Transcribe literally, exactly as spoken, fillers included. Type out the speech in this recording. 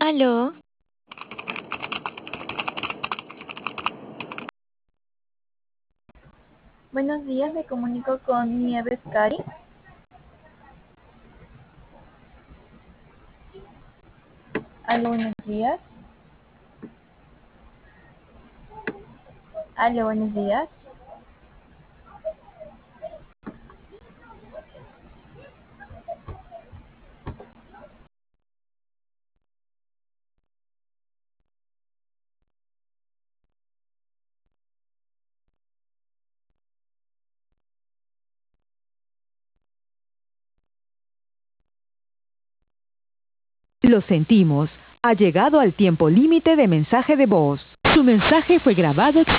Aló, Buenos días, me comunico con Nieves Cari. Aló, buenos días. Aló, buenos días. Lo sentimos. Ha llegado al tiempo límite de mensaje de voz. Su mensaje fue grabado